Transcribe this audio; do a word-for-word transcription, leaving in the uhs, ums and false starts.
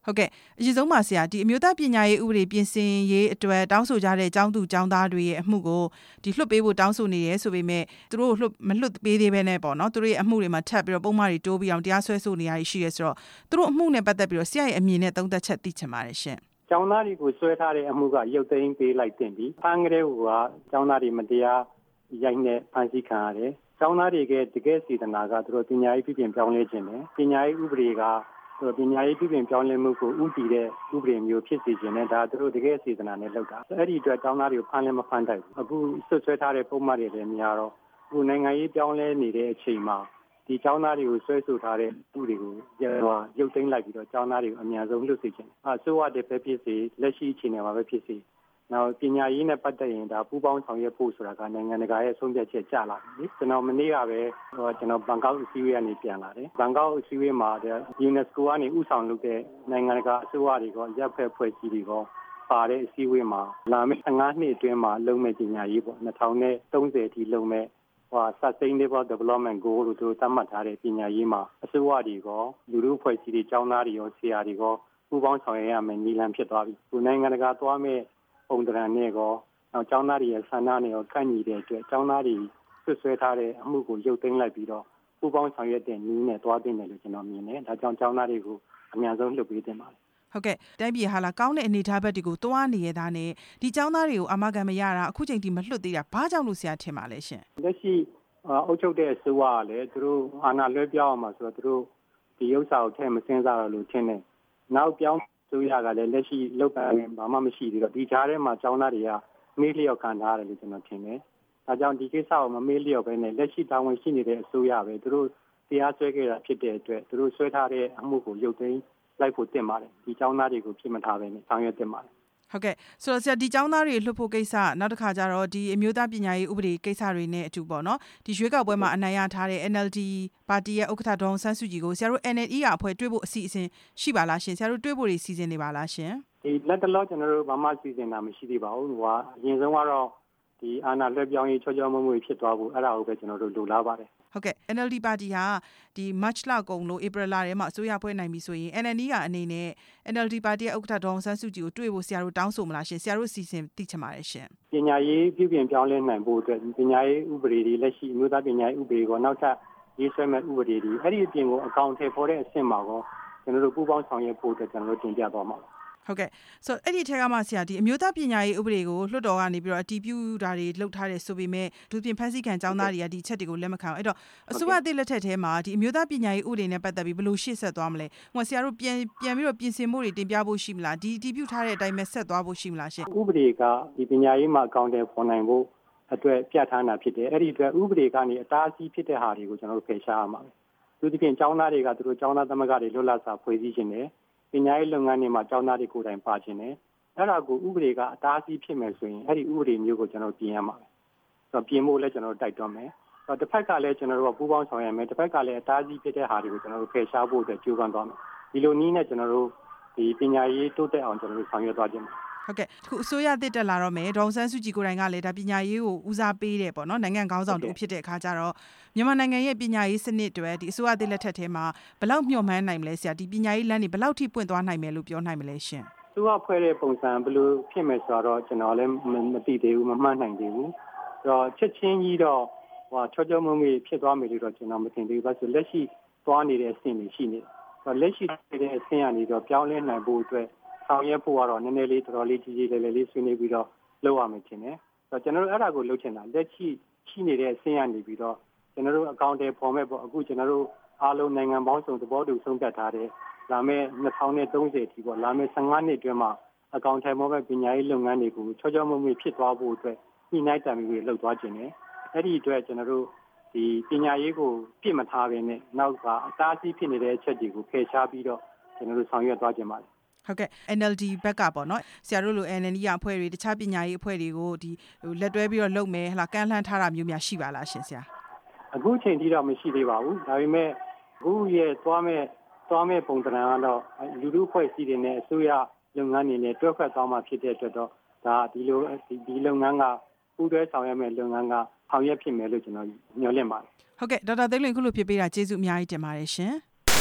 ဟုတ်ကဲ့အရင်ဆုံးပါဆရာဒီအမျိုးသားပညာရေးဥပဒေပြင်ဆင်ရေးအတွက်တောင်းဆိုကြတဲ့ကျောင်းသူကျောင်းသားတွေရဲ့အမှုကိုဒီလွှတ်ပေးဖို့တောင်းဆိုနေရဲဆိုပေမဲ့သူတို့လွှတ်မလွှတ်ပေးသေးဘဲနဲ့ပေါ့နော်သူတို့ရဲ့အမှုတွေမှာထပ်ပြီးတော့ပုံမှန်တွေတိုးပြီးအောင်တရားစွဲဆိုနေရရှိရဲဆိုတော့သူတို့အမှုနဲ့ပတ်သက်ပြီးတော့ဆရာရဲ့အမြင်နဲ့သုံးသပ်ချက်သိချင်ပါတယ်ရှင်ကျောင်းသားတွေကိုဆွဲထားတဲ့အမှုကရုပ်သိမ်းပေးလိုက်တင်ပြီးဖမ်းကြတဲ့ဟိုကကျောင်းသားတွေမတရားရိုက်နှက်ဖမ်းဆီးခံရတယ်ကျောင်းသားတွေကတကယ်စေတနာကသူတို့ပညာရေးပြည်ပြင်ပြောင်းလဲခြင်းနဲ့ပညာရေးဥပဒေကသူတို့ပညာရေးပြည်ပြင်ပြောင်းလဲမှုကိုဥတည်တဲ့ဥပဒေမျိုးဖြစ်စေခြင်းနဲ့ဒါသူတို့တကယ်စေတနာနဲ့လုပ်တာအဲ့ဒီအတွက်ကျောင်းသားတွေကိုဖမ်းလဲမဖမ်းတတ်ဘူးအခုဆွဆွဲထားတဲ့ပုံမှန်တွေလည်းများတော့အခုနိုင်ငံရေးပြောင်းလဲနေတဲ့အချိန်မှာဒီကျောင်းသားတွေကိုဆွဲဆိုထားတဲ့သူတွေကိုရုပ်သိမ်းလိုက်ပြီးတော့ကျောင်းသားတွေကိုအများဆုံးလွတ်စေခြင်းအဆိုးရတဲ့ပဲဖြစ်စေလက်ရှိအခြေအနေမှာပဲဖြစ်စေနောက်ပညာရေးနဲ့ပတ်သက်ရင်ဒါပူးပေါင်းဆောင်ရွက်ဖို့ဆိုတာကနိုင်ငံတကာရဲ့ဆုံးဖြတ်ချက်ကျလာပြီကျွန်တော်မနေ့ကပဲကျွန်တော်ဘန်ကောက်အစည်းအဝေးကနေပြန်လာတယ်ဘန်ကောက်အစည်းအဝေးမှာ UNESCO ကနေဥဆောင်လုပ်တဲ့နိုင်ငံတကာအစိုးရတွေကရပ်ဖက်ဖွဲ့စည်းတွေကပါတဲ့အစည်းအဝေးမှာလာမယ့်ငါးနှစ်အတွင်းမှာလုပ်မယ့်ပညာရေးပေါ့နှစ်ထောင်သုံးဆယ်အထိလုပ်မယ့်ဟို Sustainable Development Goal လို့သူသတ်မှတ်ထားတဲ့ပညာရေးမှာအစိုးရတွေကလူလူဖွဲ့စည်းတွေကျောင်းသားတွေရောဆရာတွေရောပူးပေါင်းဆောင်ရွက်ရမယ်နည်းလမ်းဖြစ်သွားပြီဒီနိုင်ငံတကာသွားမယ့်ပုံသဏ္ဍာန်နဲ့ကောနောက်ကျောင်းသားတွေရဲ့ဆန္ဒနဲ့ရောကန့်ညီတဲ့အတွက်ကျောင်းသားတွေဆွဆွဲထားတဲ့အမှုကိုရုပ်သိမ်းလိုက်ပြီးတော့ပူးပေါင်းဆောင်ရွက်တဲ့နည်းနဲ့တွားတင်တယ်လို့ကျွန်တော်မြင်တယ်ဒါကြောင့်ကျောင်းသားတွေကိုအများဆုံးလုပ်ပေးတင်ပါတယ်ဟုတ်ကဲ့တိုင်းပြည်ဟာလာကောင်းတဲ့အနေအထားဘက်တွေကိုတွားနေရတာနဲ့ဒီကျောင်းသားတွေကိုအာမခံမရတာအခုချိန်ထိမလွတ်သေးတာဘာကြောင့်လို့ဆရာထင်ပါလဲရှင်လက်ရှိအုပ်ချုပ်တဲ့အစိုးရကလည်းသူတို့အာဏာလွှဲပြောင်းအောင်မှာဆိုတော့သူတို့ဒီဥစ္စာကိုထည့်မစင်းစားတော့လို့ထင်တယ်နောက်ပြောင်းဆိုရကလည်းလက်ရှိလောက်ကန်ဘာမှမရှိသေးတော့ဒီကြားထဲမှာကျောင်းသားတွေကမေးလျော့ခံထားရတယ်လို့ကျွန်တော်ထင်တယ်။ဒါကြောင့်ဒီကိစ္စကိုမမေးလျော့ပဲနဲ့လက်ရှိတာဝန်ရှိနေတဲ့အစိုးရပဲသူတို့တရားစွဲခဲ့တာဖြစ်တဲ့အတွက်သူတို့ဆွဲထားတဲ့အမှုကိုရုပ်သိမ်းလိုက်ဖို့တင်ပါတယ်။ဒီကျောင်းသားတွေကိုဖြစ်မထားပဲနဲ့ဆောင်ရွက်တင်ပါတယ်။ဟုတ်ကဲ့ဆိုတော့ဆရာဒီကျောင်းသားတွေလွှတ်ဖို့ကိစ္စနောက်တစ်ခါကျတော့ဒီအမျိုးသားပညာရေးဥပဒေကိစ္စတွေနဲ့အတူပေါ့နော်ဒီရွေးကောက်ပွဲမှာအနိုင်ရထားတဲ့ N L D ပါတီရဲ့ဥက္ကဋ္ဌဒေါ်အောင်ဆန်းစုကြည်ကိုဆရာတို့ N L D ကအဖွဲ့တွေ့ဖို့အစီအစဉ်ရှိပါလားရှင်ဆရာတို့တွေ့ဖို့တွေစီစဉ်နေပါလားရှင်ဒီလက်တလောကျွန်တော်တို့ဘာမှစီစဉ်တာမရှိသေးပါဘူးဟိုကအရင်ဆုံးကတော့ဒီအာဏာလွှဲပြောင်းရေးချောချောမွေ့မွေ့ဖြစ်သွားဖို့အဲ့ဒါကိုပဲကျွန်တော်တို့လိုလားပါတယ်ဟုတ်ကဲ့ N L D ပါတီဟာဒီ March လကုန်လို့ April လထဲမှာအစိုးရဖွဲ့နိုင်ပြီဆိုရင် N L D ကအနေနဲ့ N L D ပါတီရဲ့ဥက္ကဋ္ဌဒေါ်အောင်ဆန်းစုကြည်ကိုတွေ့ဖို့ဆရာတို့တောင်းဆိုမလားရှင်ဆရာတို့စီစဉ်သိချင်ပါတယ်ရှင်ပညာရေးပြုပြင်ပြောင်းလဲနိုင်ဖို့အတွက်ပညာရေးဥပဒေတွေလက်ရှိအမျိုးသားပညာရေးဥပဒေကိုနောက်ထပ်ရေးဆွဲမဲ့ဥပဒေတွေအဲ့ဒီအပြင်ကိုအကောင့်ထဲပေါ်တဲ့အဆင့်မှာကောကျွန်တော်တို့ပူးပေါင်းဆောင်ရွက်ဖို့အတွက်ကျွန်တော်တို့တင်ပြသွားမှာပါဟုတ်ကဲ့ဆိုအဲ့ဒီထက်ကမှဆရာဒီအမျိုးသားပညာရေးဥပဒေကိုလွှတ်တော်ကနေပြီးတော့အတည်ပြုတာတွေလုပ်ထားတယ်ဆိုပေမဲ့ဒုပြင်ဖန်ဆီးခံကျောင်းသားတွေကဒီချက်တွေကိုလက်မခံအောင်အဲ့တော့အစိုးရအသစ်လက်ထက်ထဲမှာဒီအမျိုးသားပညာရေးဥပဒေနဲ့ပတ်သက်ပြီးဘယ်လိုရှေ့ဆက်သွားမလဲဟိုဆရာတို့ပြန်ပြန်ပြီးတော့ပြင်ဆင်မှုတွေတင်ပြဖို့ရှိမလားဒီအတည်ပြုထားတဲ့အတိုင်းပဲဆက်သွားဖို့ရှိမလားရှင်ဥပဒေကဒီပညာရေးမှာအကောင့်ထဲပေါ်နိုင်ဖို့အတွက်ပြဋ္ဌာန်းတာဖြစ်တယ်အဲ့ဒီအတွက်ဥပဒေကနေအတားအဆီးဖြစ်တဲ့ဟာတွေကိုကျွန်တော်တို့ဖယ်ရှားရမှာပဲသူဒီပြင်ကျောင်းသားတွေကသူတို့ကျောင်းသားသမဂ္ဂတွေလွတ်လပ်စွာဖွဲ့စည်းခြင်းနဲ့ပညာရေးလုပ်ငန်းတွေမှာကျောင်းသားတွေကိုယ်တိုင်ပါခြင်းနဲ့အဲ့ဒါကိုဥပဒေကအတားအဆီးဖြစ်မယ်ဆိုရင်အဲ့ဒီဥပဒေမျိုးကိုကျွန်တော်ပြင်ရမှာပဲဆိုတော့ပြင်ဖို့လည်းကျွန်တော်တိုက်တွန်းမယ်ဆိုတော့တစ်ဖက်ကလည်းကျွန်တော်တို့ကပူးပေါင်းဆောင်ရွက်မယ်တစ်ဖက်ကလည်းအတားအဆီးဖြစ်တဲ့ဟာတွေကိုကျွန်တော်တို့ဖယ်ရှားဖို့အတွက်ကြိုးပမ်းသွားမယ်ဒီလိုနည်းနဲ့ကျွန်တော်တို့ဒီပညာရေးတိုးတက်အောင်ကျွန်တော်တို့ဆောင်ရွက်သွားခြင်းပါဟုတ်ကဲ့အခုအစိုးရသစ်တက်လာတော့မယ်ဒေါ်အောင်ဆန်းစုကြည်ကိုယ်တိုင်ကလည်းဒါပညာရေးကိုဦးစားပေးတယ်ပေါ့နော်နိုင်ငံခေါင်းဆောင်တူဖြစ်တဲ့အခါကျတော့မြန်မာနိုင်ငံရဲ့ပညာရေးစနစ်တွေဒီအစိုးရသစ်လက်ထက်ထဲမှာဘယ်လောက်မျှော်မှန်းနိုင်မလဲဆရာဒီပညာရေးလမ်းတွေဘယ်လောက်ထိပွင့်သွားနိုင်မယ်လို့ပြောနိုင်မလဲရှင်သူကဖွဲ့တဲ့ပုံစံဘယ်လိုဖြစ်မယ်ဆိုတော့ကျွန်တော်လည်းမသိသေးဘူးမမှတ်နိုင်သေးဘူးဆိုတော့ချက်ချင်းကြီးတော့ဟိုချောချောမွေ့မွေ့ဖြစ်သွားမယ်လို့တော့ကျွန်တော်မထင်သေးဘူးဘာလို့လက်ရှိသွားနေတဲ့အဆင့်တွေရှိနေတယ်လက်ရှိတဲ့အဆင့်ကနေတော့ပြောင်းလဲနိုင်ဖို့အတွက်ဆောင်ရွက်ဖို့ကတော့နည်းနည်းလေးတော်တော်လေးကြီးကြီးလေးလေးလေးဆွေးနွေးပြီးတော့လုပ်ရမယ်ထင်တယ်။ဆိုတော့ကျွန်တော်တို့အဲ့ဒါကိုလုပ်ချင်တာလက်ရှိရှိနေတဲ့အဆင့်ကနေပြီးတော့ကျွန်တော်တို့အကောင့်တွေပေါ်မဲ့ပေါ့အခုကျွန်တော်တို့အားလုံးနိုင်ငံပေါင်းစုံသဘောတူဆုံးဖြတ်ထားတဲ့လာမယ့်နှစ်ထောင်သုံးဆယ်အထိပေါ့လာမယ့်ဆယ့်ငါးနှစ်အတွင်းမှာအကောင့်ထဲပေါ်မဲ့ပညာရေးလုပ်ငန်းတွေကိုချောချောမွေ့မွေ့ဖြစ်သွားဖို့အတွက်ညှိနှိုင်းတံပြီးလုပ်သွားခြင်းနဲ့အဲ့ဒီအတွက်ကျွန်တော်တို့ဒီပညာရေးကိုပြစ်မထားဘဲနဲ့နောက်ကအတားအဆီးဖြစ်နေတဲ့အချက်တွေကိုဖယ်ရှားပြီးတော့ကျွန်တော်တို့ဆောင်ရွက်သွားခြင်းပါတယ်ဟုတ်ကဲ့ N L D ဘက်ကပေါ့နော်ဆရာတို့လို N L D အဖွဲ့တွေတခြားပညာရေးအဖွဲ့တွေကိုဒီဟိုလက်တွဲပြီးတော့လုပ်မယ်ဟလာကန့်လှမ်းထားတာမျိုးများရှိပါလားရှင်ဆရာအခုချိန်ထိတော့မရှိသေးပါဘူးဒါပေမဲ့အခုရဲ့သွားမဲ့သွားမဲ့ပုံသဏ္ဍာန်ကတော့လူလူအဖွဲ့အစည်းတွေနဲ့အစိုးရလုပ်ငန်းတွေနဲ့တွဲဖက်သွားမှဖြစ်တဲ့အတွက်တော့ဒါဒီလိုဒီလုပ်ငန်းကပူးတွဲဆောင်ရွက်မဲ့လုပ်ငန်းကဆောင်ရွက်ဖြစ်မယ်လို့ကျွန်တော်ညွှန်လင့်ပါတယ်ဟုတ်ကဲ့ဒေါက်တာသိန်းလွင်ခုလိုဖြစ်ပေးတာကျေးဇူးအများကြီးတင်ပါတယ်ရှင်